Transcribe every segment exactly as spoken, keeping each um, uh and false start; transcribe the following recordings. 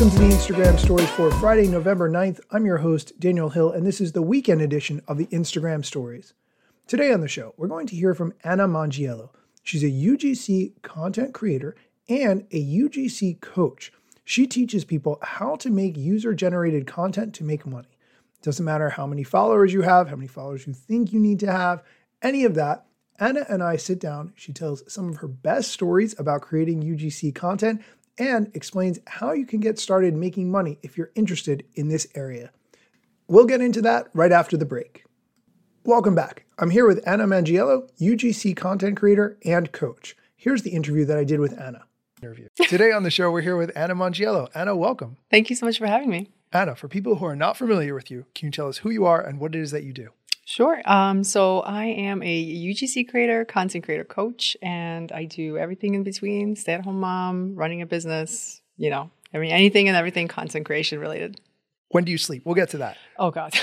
Welcome to the Instagram Stories for Friday, November ninth. I'm your host, Daniel Hill, and this is the weekend edition of the Instagram Stories. Today on the show, we're going to hear from Anna Mangiello. She's a U G C content creator and a U G C coach. She teaches people how to make user-generated content to make money. It doesn't matter how many followers you have, how many followers you think you need to have, any of that. Anna and I sit down. She tells some of her best stories about creating U G C content and explains how you can get started making money if you're interested in this area. We'll get into that right after the break. Welcome back. I'm here with Anna Mangiello, U G C content creator and coach. Here's the interview that I did with Anna. Interview. Today on the show, we're here with Anna Mangiello. Anna, welcome. Thank you so much for having me. Anna, for people who are not familiar with you, can you tell us who you are and what it is that you do? Sure. Um, so I am a U G C creator, content creator coach, and I do everything in between, stay-at-home mom, running a business, you know, I mean, anything and everything content creation related. When do you sleep? We'll get to that. Oh, God.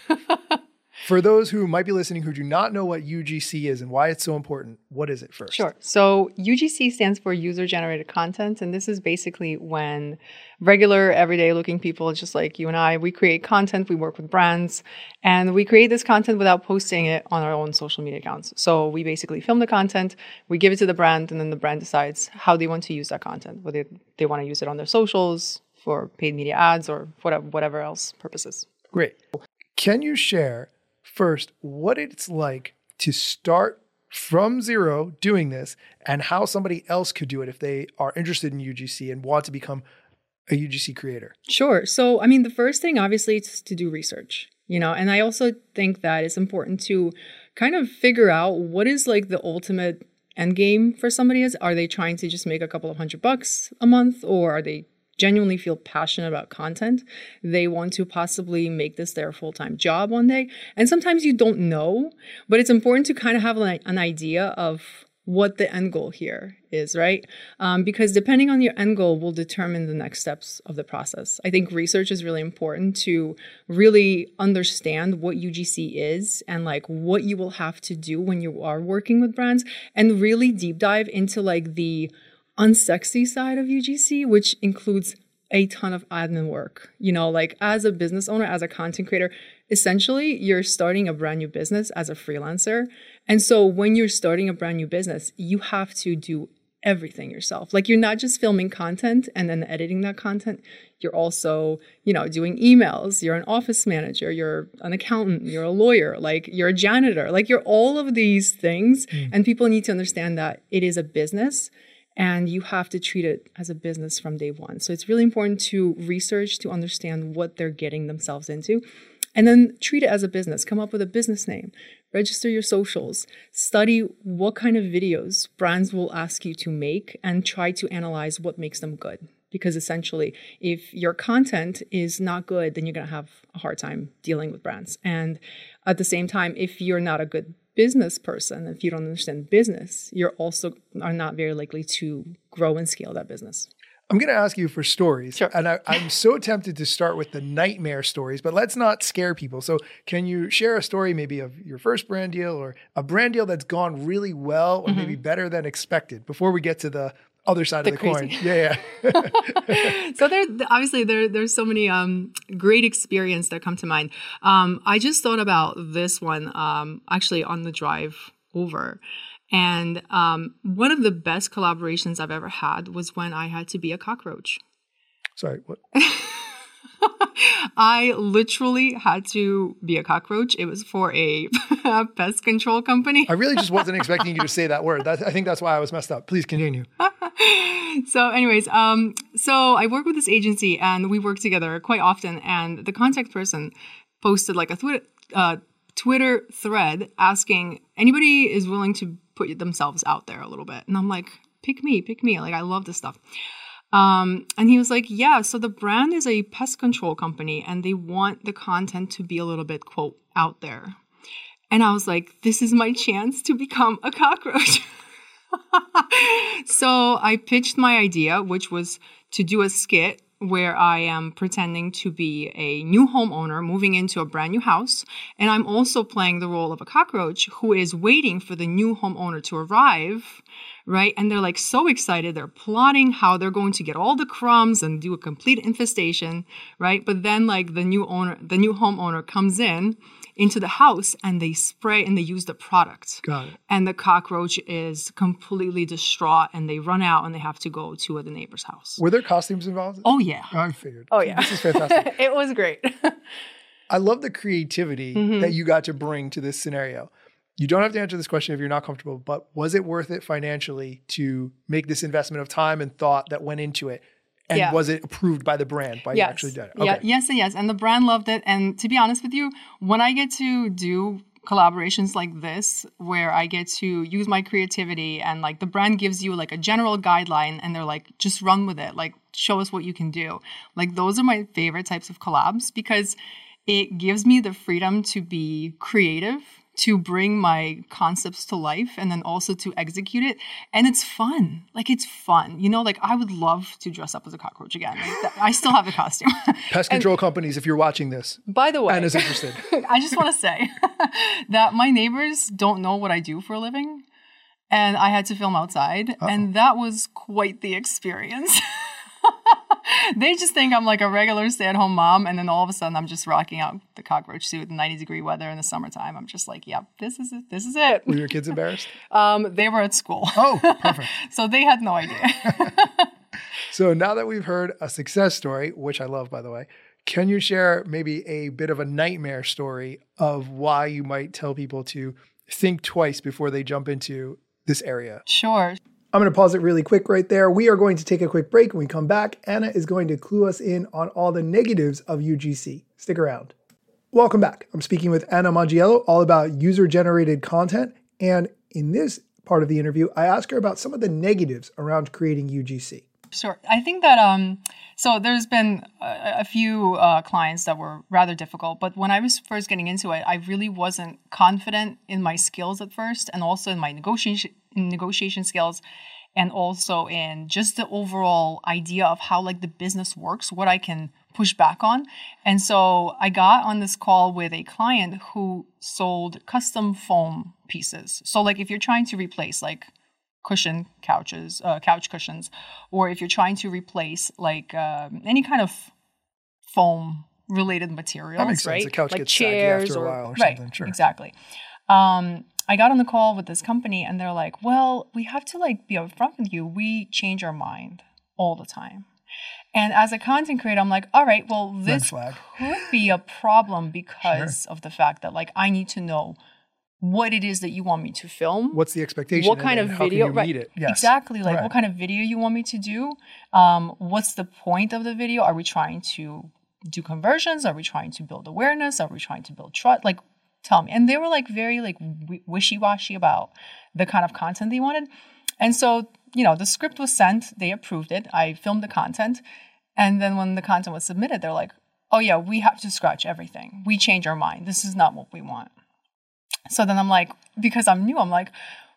For those who might be listening who do not know what U G C is and why it's so important, what is it first? Sure. So U G C stands for user-generated content, and this is basically when regular, everyday-looking people, just like you and I, we create content, we work with brands, and we create this content without posting it on our own social media accounts. So we basically film the content, we give it to the brand, and then the brand decides how they want to use that content, whether they want to use it on their socials, for paid media ads, or whatever, whatever else purposes. Great. Can you share first what it's like to start from zero doing this and how somebody else could do it if they are interested in U G C and want to become a U G C creator? Sure. So, I mean, the first thing obviously is to do research, you know, and I also think that it's important to kind of figure out what is like the ultimate end game for somebody is. Are they trying to just make a couple of hundred bucks a month, or are they genuinely feel passionate about content? They want to possibly make this their full-time job one day. And sometimes you don't know, but it's important to kind of have an, an idea of what the end goal here is, right? Um, because depending on your end goal will determine the next steps of the process. I think research is really important to really understand what U G C is and like what you will have to do when you are working with brands, and really deep dive into like the unsexy side of U G C, which includes a ton of admin work. You know, like as a business owner, as a content creator, essentially you're starting a brand new business as a freelancer. And so when you're starting a brand new business, you have to do everything yourself. Like you're not just filming content and then editing that content. You're also, you know, doing emails. You're an office manager. You're an accountant. You're a lawyer. Like you're a janitor. Like you're all of these things. Mm. And people need to understand that it is a business. And you have to treat it as a business from day one. So it's really important to research, to understand what they're getting themselves into, and then treat it as a business. Come up with a business name, register your socials, study what kind of videos brands will ask you to make, and try to analyze what makes them good. Because essentially, if your content is not good, then you're going to have a hard time dealing with brands. And at the same time, if you're not a good business person, if you don't understand business, you're also are not very likely to grow and scale that business. I'm going to ask you for stories. Sure. And I, I'm so tempted to start with the nightmare stories, but let's not scare people. So can you share a story maybe of your first brand deal or a brand deal that's gone really well or mm-hmm. maybe better than expected before we get to the other side the of the crazy. coin? Yeah, yeah. So there, obviously, there there's so many um, great experience that come to mind. Um, I just thought about this one um, actually on the drive over. And um, one of the best collaborations I've ever had was when I had to be a cockroach. Sorry, what? I literally had to be a cockroach. It was for a pest control company. I really just wasn't expecting you to say that word. That, I think that's why I was messed up. Please continue. So anyways, um, so I work with this agency and we work together quite often. And the contact person posted like a Twitter, uh, Twitter thread asking anybody is willing to put themselves out there a little bit. And I'm like, pick me, pick me. Like, I love this stuff. Um, and he was like, yeah, so the brand is a pest control company and they want the content to be a little bit, quote, out there. And I was like, this is my chance to become a cockroach. So I pitched my idea, which was to do a skit where I am pretending to be a new homeowner moving into a brand new house. And I'm also playing the role of a cockroach who is waiting for the new homeowner to arrive, right? And they're like so excited. They're plotting how they're going to get all the crumbs and do a complete infestation, right? But then like the new owner, the new homeowner comes in into the house and they spray and they use the product. Got it. And the cockroach is completely distraught and they run out and they have to go to the neighbor's house. Were there costumes involved? Oh, yeah. I figured. Oh, yeah. This is fantastic. It was great. I love the creativity Mm-hmm. that you got to bring to this scenario. You don't have to answer this question if you're not comfortable, but was it worth it financially to make this investment of time and thought that went into it? And Yeah. was it approved by the brand, by you Yes. actually did it? Yeah, yes and yes. And the brand loved it. And to be honest with you, when I get to do collaborations like this, where I get to use my creativity and like the brand gives you like a general guideline and they're like, just run with it. Like, show us what you can do. Like, those are my favorite types of collabs because it gives me the freedom to be creative, to bring my concepts to life and then also to execute it. And it's fun. Like, it's fun. You know, like I would love to dress up as a cockroach again. Like, th- I still have the costume. Pest control companies, if you're watching this, By the way, Anna's interested. I just want to say that my neighbors don't know what I do for a living. And I had to film outside. Uh-oh. And that was quite the experience. They just think I'm like a regular stay-at-home mom, and then all of a sudden I'm just rocking out the cockroach suit in ninety degree weather in the summertime. I'm just like, yep, this is it. This is it. Were your kids embarrassed? Um, they were at school. Oh, perfect. So they had no idea. So now that we've heard a success story, which I love, by the way, can you share maybe a bit of a nightmare story of why you might tell people to think twice before they jump into this area? Sure. I'm going to pause it really quick right there. We are going to take a quick break. When we come back, Anna is going to clue us in on all the negatives of U G C. Stick around. Welcome back. I'm speaking with Anna Mangiello all about user-generated content. And in this part of the interview, I ask her about some of the negatives around creating U G C. Sure. I think that, um, so there's been a, a few uh, clients that were rather difficult, but when I was first getting into it, I really wasn't confident in my skills at first and also in my negotiation negotiation skills and also in just the overall idea of how like the business works, what I can push back on. And so I got on this call with a client who sold custom foam pieces. So like if you're trying to replace like cushion couches, uh, couch cushions, or if you're trying to replace like um, any kind of foam related materials, that makes right? sense. The couch like gets chairs saggy after or, a while or right, something. Sure. Exactly. Um, I got on the call with this company and they're like, well, we have to like be upfront with you. We change our mind all the time. And as a content creator, I'm like, all right, well, this could be a problem because sure. of the fact that like I need to know what it is that you want me to film. What's the expectation? What kind of how video? Can you right. meet it? Yes. Exactly. Like right. what kind of video you want me to do? Um, what's the point of the video? Are we trying to do conversions? Are we trying to build awareness? Are we trying to build trust? Like, tell me. And they were like very like w- wishy-washy about the kind of content they wanted. And so, you know, the script was sent. They approved it. I filmed the content. And then when the content was submitted, they're like, oh yeah, we have to scratch everything. We change our mind. This is not what we want. So then I'm like, because I'm new, I'm like,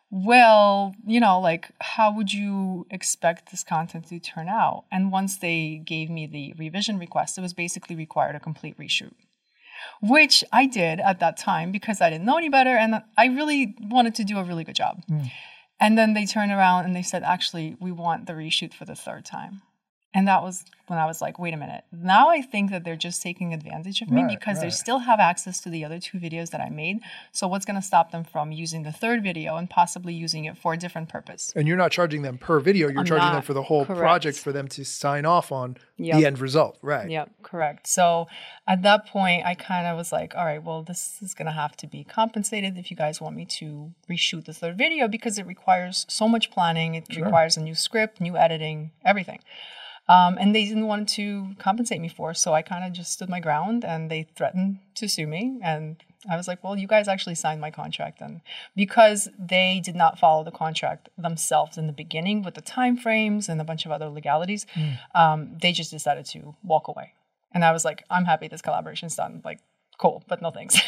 well, you know, like, how would you expect this content to turn out? And once they gave me the revision request, it was basically required a complete reshoot, which I did at that time because I didn't know any better. And I really wanted to do a really good job. Mm. And then they turned around and they said, actually, we want the reshoot for the third time. And that was when I was like, wait a minute. Now I think that they're just taking advantage of me right, because right. they still have access to the other two videos that I made. So what's going to stop them from using the third video and possibly using it for a different purpose? And you're not charging them per video. You're I'm charging not, them for the whole correct. project for them to sign off on yep. the end result. Right. Yep, correct. So at that point, I kind of was like, all right, well, this is going to have to be compensated if you guys want me to reshoot the third video because it requires so much planning. It sure. requires a new script, new editing, everything. Um, and they didn't want to compensate me for, so I kind of just stood my ground and they threatened to sue me. And I was like, well, you guys actually signed my contract. And because they did not follow the contract themselves in the beginning with the time frames and a bunch of other legalities, mm. um, they just decided to walk away. And I was like, I'm happy this collaboration's done. Like, cool, but no thanks.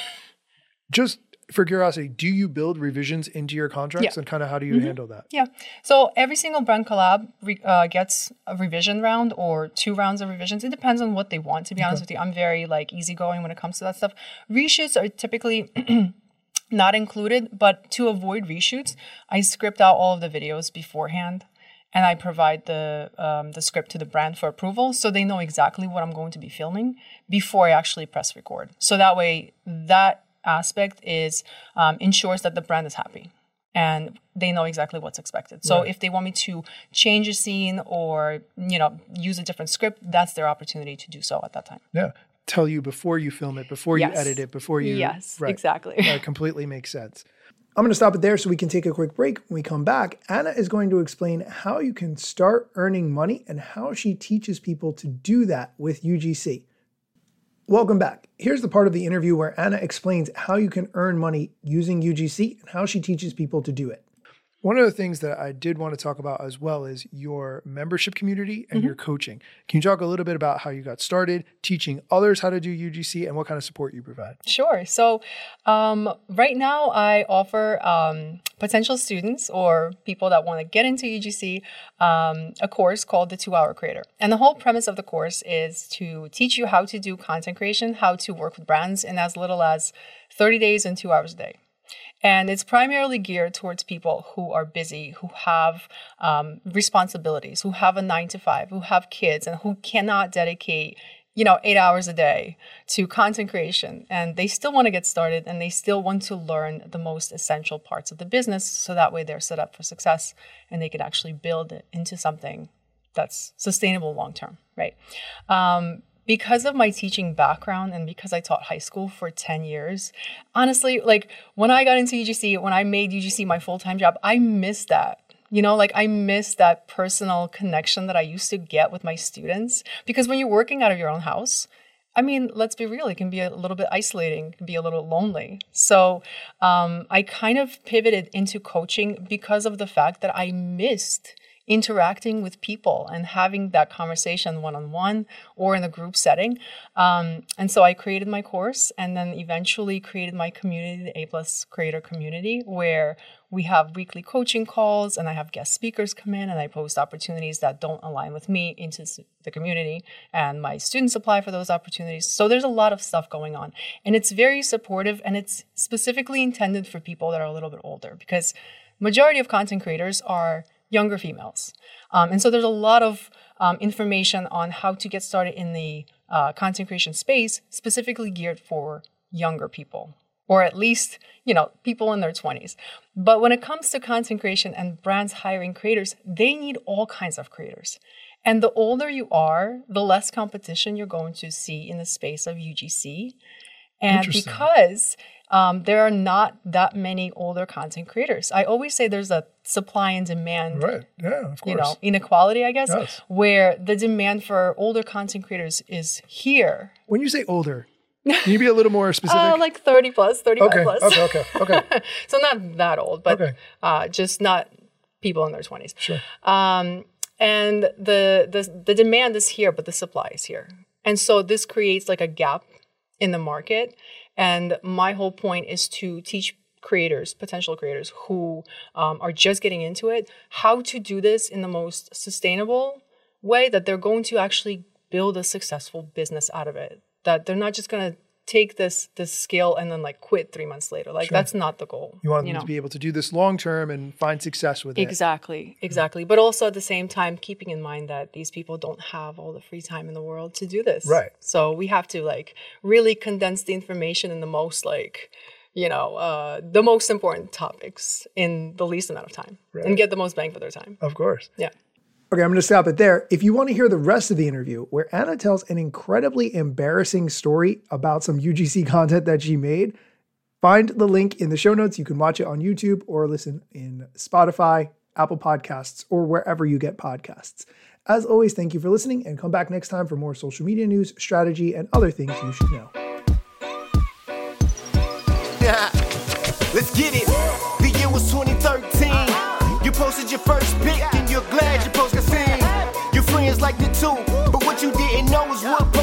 Just for curiosity, do you build revisions into your contracts yeah. and kind of how do you mm-hmm. handle that? Yeah. So every single brand collab re- uh, gets a revision round or two rounds of revisions. It depends on what they want, to be okay. honest with you. I'm very like easygoing when it comes to that stuff. Reshoots are typically not included, but to avoid reshoots, I script out all of the videos beforehand. And I provide the um, the script to the brand for approval, so they know exactly what I'm going to be filming before I actually press record. So that way, that aspect is um, ensures that the brand is happy and they know exactly what's expected. So right. if they want me to change a scene or you know use a different script, that's their opportunity to do so at that time. Yeah, tell you before you film it, before yes. you edit it, before you yes, right. exactly. That completely makes sense. I'm going to stop it there so we can take a quick break. When we come back, Anna is going to explain how you can start earning money and how she teaches people to do that with U G C. Welcome back. Here's the part of the interview where Anna explains how you can earn money using U G C and how she teaches people to do it. One of the things that I did want to talk about as well is your membership community and mm-hmm. your coaching. Can you talk a little bit about how you got started, teaching others how to do U G C, and what kind of support you provide? Sure. So um, right now I offer um, potential students or people that want to get into U G C um, a course called the two-Hour Creator. And the whole premise of the course is to teach you how to do content creation, how to work with brands in as little as thirty days and two hours a day. And it's primarily geared towards people who are busy, who have um, responsibilities, who have a nine to five, who have kids, and who cannot dedicate, you know, eight hours a day to content creation. And they still want to get started and they still want to learn the most essential parts of the business. So that way they're set up for success and they can actually build it into something that's sustainable long term, right? Um, Because of my teaching background and because I taught high school for ten years, honestly, like when I got into U G C, when I made U G C my full-time job, I missed that. You know, like I missed that personal connection that I used to get with my students. Because when you're working out of your own house, I mean, let's be real, it can be a little bit isolating, it can be a little lonely. So um, I kind of pivoted into coaching because of the fact that I missed interacting with people and having that conversation one-on-one or in a group setting. Um, and so I created my course and then eventually created my community, the A Plus Creator Community, where we have weekly coaching calls and I have guest speakers come in and I post opportunities that don't align with me into the community and my students apply for those opportunities. So there's a lot of stuff going on and it's very supportive and it's specifically intended for people that are a little bit older because majority of content creators are younger females. Um, and so there's a lot of um, information on how to get started in the uh, content creation space, specifically geared for younger people, or at least, you know, people in their twenties. But when it comes to content creation and brands hiring creators, they need all kinds of creators. And the older you are, the less competition you're going to see in the space of U G C. And because um, there are not that many older content creators. I always say there's a supply and demand, right? Yeah, of course. You know, inequality, I guess, yes. where the demand for older content creators is here. When you say older, can you be a little more specific? Uh, like thirty plus, thirty-five okay, plus. Okay, okay, okay. So not that old, but okay. uh, just not people in their twenties. Sure. Um, and the, the the demand is here, but the supply is here. And so this creates like a gap in the market. And my whole point is to teach creators, potential creators who um, are just getting into it, how to do this in the most sustainable way that they're going to actually build a successful business out of it. That they're not just going to take this this skill and then like quit three months later. Like sure. That's not the goal. You want you them know? to be able to do this long term and find success with it. Exactly, exactly. But also at the same time, keeping in mind that these people don't have all the free time in the world to do this. Right. So we have to like really condense the information in the most like, you know, uh, the most important topics in the least amount of time right. and get the most bang for their time. Of course. Yeah. Okay, I'm going to stop it there. If you want to hear the rest of the interview, where Anna tells an incredibly embarrassing story about some U G C content that she made, find the link in the show notes. You can watch it on YouTube or listen in Spotify, Apple Podcasts, or wherever you get podcasts. As always, thank you for listening and come back next time for more social media news, strategy, and other things you should know. Yeah. Let's get it. The year was twenty thirteen. You posted your first pic and you're glad your post got seen. Your friends liked it too, but what you didn't know is what